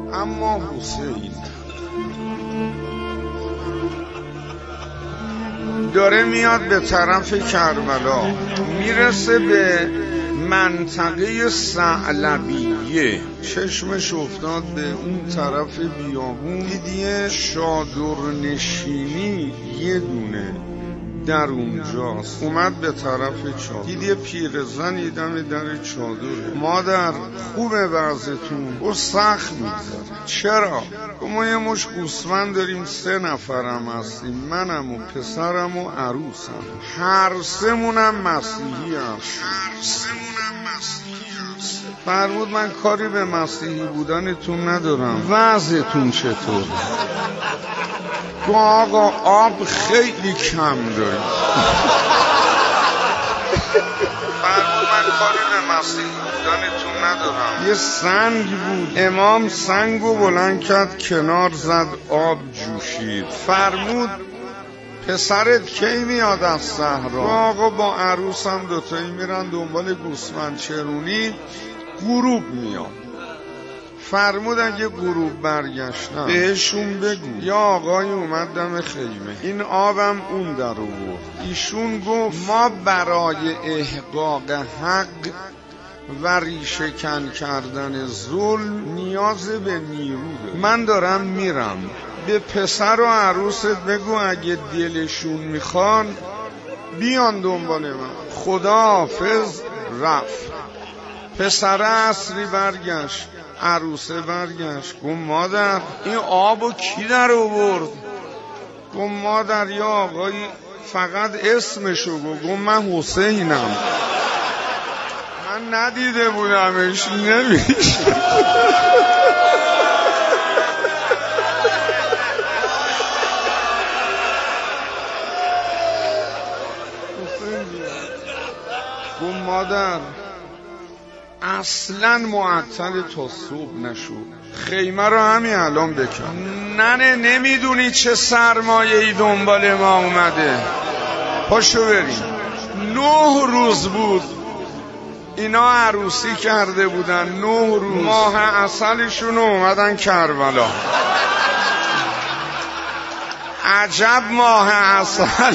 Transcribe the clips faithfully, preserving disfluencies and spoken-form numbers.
اما حسین داره میاد به طرف کربلا، میرسه به منطقه ثعلبیه، چشمش افتاد به اون طرف بیابون، دیدیه چادرنشینی یه دونه در اونجاست. اومد به طرف چادر، دیدیه پیرزنی دم در چادره. مادر خوبه وضعتون؟ او سخت میگذره. چرا؟ ما یه مش گوسفند داریم، سه نفرم هستیم، منم و پسرم و عروسم، هر سمونم مسیحی هست. هر سمونم مسیحی هست. فرمود من کاری به مسیحی بودنتون ندارم، وضعتون چطور؟ تو آقا آب خیلی کم داریم. فرمود من کاری به مسیحی بودنتون ندارم. یه سنگ بود، امام سنگو بلند کرد کنار زد، آب جوشید. فرمود پسرت کی میاد از صحرا؟ آقا با عروسم دوتایی میرن دنبال گوسفند چرونی، غروب میاد. فرمود اگه غروب برگشتن بهشون بگو یا آقای اومد دم خیمه، این آبم اون در آورد. ایشون گفت ما برای احقاق حق و ریشه کن کردن ظلم نیاز به نیرو داریم. من دارم میرم، به پسر و عروست بگو اگه دلشون میخوان بیان دنبال من. خداحافظ. رفت. پسر عصری برگشت، عروسه برگشت، گفت مادر این آبو کی در آورد؟ گفت مادر یا آقایی فقط اسمشو گفت. گفت من حسینم، من ندیده بودمش، نمیشه. گفت مادر اصلا معطل تا صبح نشو، خیمه رو همین الان بکن. ننه نمیدونی چه سرمایه‌ای دنبال ما اومده، پاشو بریم. نه روز بود اینا عروسی کرده بودن، نه روز ماه عسلشون اومدن کربلا. عجب ماه عسل.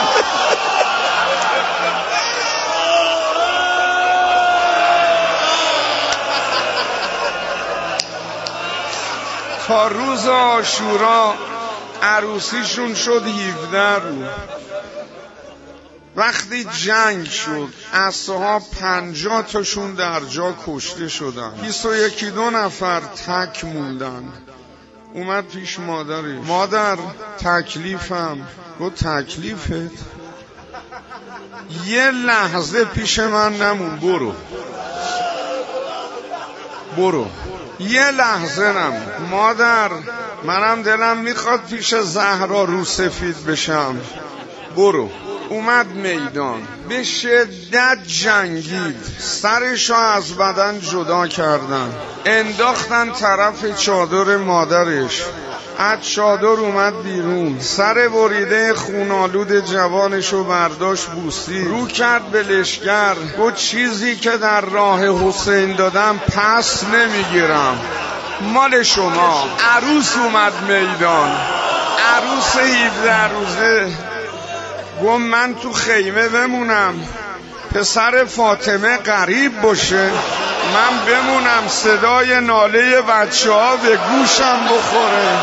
تا روز عاشورا عروسیشون شد هفده روز. وقتی جنگ شد اصحاب پنجاه تاشون در جا کشته شدن، بیست و یکی دو نفر تک موندن. اومد پیش مادری، مادر تکلیفم. گفت تکلیفت؟ یه لحظه پیش من نمون، برو برو یه لحظه نم. مادر منم دلم میخواد پیش زهرا رو سفید بشم، برو. اومد میدان، به شدت جنگید، سرشو از بدن جدا کردن، انداختن طرف چادر مادرش. از چادر اومد بیرون، سر بریده خونالود جوانشو برداشت بوسی، رو کرد به لشگر. گفت چیزی که در راه حسین دادم پس نمیگیرم، مال شما. عروس اومد میدان، عروس هفده روزه. گفت من تو خیمه بمونم، پسر فاطمه غریب باشه، من بمونم صدای ناله بچه ها به گوشم بخوره.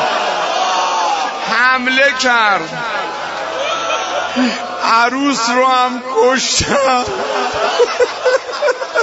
حمله کرد، عروس رو هم کشتم.